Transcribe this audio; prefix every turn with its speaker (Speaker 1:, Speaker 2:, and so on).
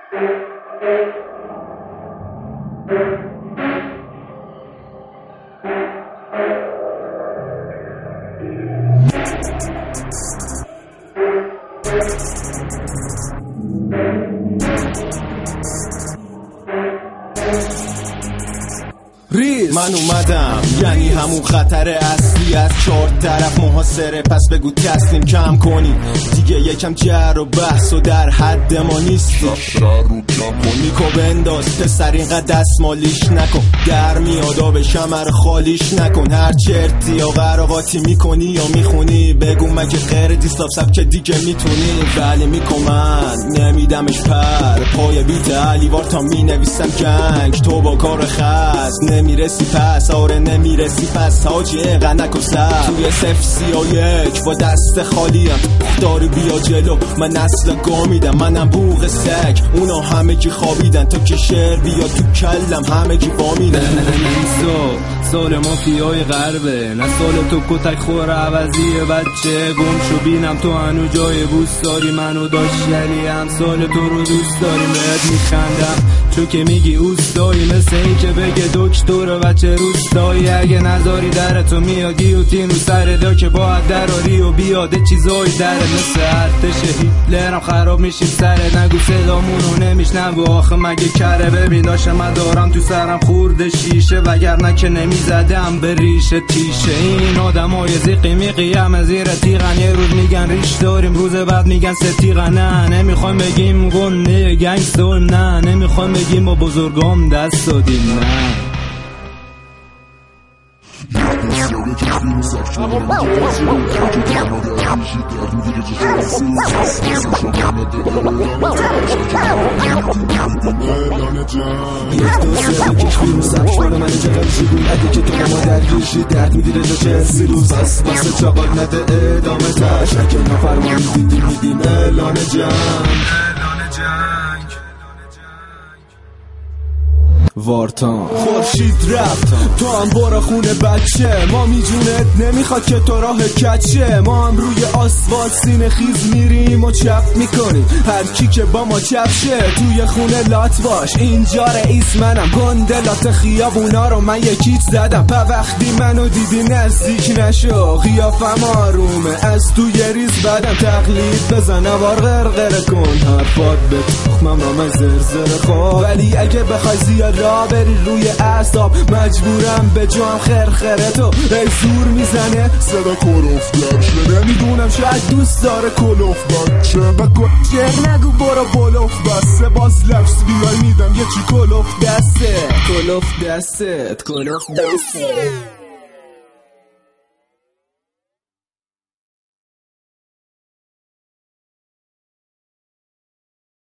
Speaker 1: من اومدم، یعنی همون خطر اصلی از چهار طرف محاصره. پس بگو تصمیم کم کنی دیگه، یکم جر و بحث و در حد ما نیستی. نیکو بنداز پسر اینقدر دستمالیش نکن، در میاد آب شمر خالیش نکن. هر چرتی یا قراقاتی میکنی یا میخونی، بگو مگه غیر دیستاف سب که دیگه میتونی. ولی میکنم نمیدمش پر پای بیت علیوار تا مینویسم جنگ. تو با کار خست نمیرسی پس، آره نمیرسی پس حاجی اینقدر نکن سر. توی 031 با دست خالیم داری بیا جلو، من نسل گامیدم، منم بوق سگ. اونا همه کی خوابیدن تا که شعر بیا تو کلم همه کی وامیدن.
Speaker 2: سال مافیای غربه، نه سال تو کتک خور عوضی بچه. گم شو بینم تو هنو جای بوست داری منو داشت، یعنی هم سال تو رو دوست داریم. بهت میخندم چون که میگی اوستایی، مثل این که بگه دکتر بچه روستایی. اگه نذاری درتو میاد گیوتین رو سر دا که باید دراری و بیاده چیزایی دره. مثل ارتش هیتلرم خراب میشیم سره، نگو صدامونو نمیشنم و آخه مگه کره. ببین داشتم من دارم تو سرم خورده شیشه، وگرنه که نمیزدم به ریشه تیشه. این آدم های زیقی میقی همه زیر تیغن، یه روز میگن ریش داریم روز بعد میگن ستیغن. نه نمیخوایم بگیم گنده گنگستر، نه نمیخوایم بگیم با بزرگام دست دادیم. نه
Speaker 1: یک دو سه بکش بیرون سبش بارو من جغل جیبون، اگه که تو ما درگیشی درد میدیره تا چه سیروز. بس بس چاقال نده ادامه تش، اگه نفرمانی دیدی میدیم اعلان جنگ. وارتان خورشید رفت تو هم برا خونه بچه، ما میجونت نمیخواد که تو راه کچه. ما هم روی آسفالت سینه خیز میریم و چپ میکنیم هر کی که با ما چپ شه. توی خونه لات باش اینجا رئیس منم، گندلات خیابونا رو من یکیت زدم. پا وقتی منو دیدی نزدیک نشو، قیافم آرومه از توی ریز بدم. تقلید بزن نوار غرغره کن، حرفات به تخمم رامن زرزره خواب. ولی اگه بخوای زیاد را بری روی اعصاب، مجبورم به جام خرخره تو ای زور میزنه صدا کلوف درشه. نمیدونم شاید دوست داره کلوف بچه و گوشر نگو برو بلوف بسته. باز لفظ بیای میدم یه چی کلوف دسته، کلوف دستت، کلوف دسته.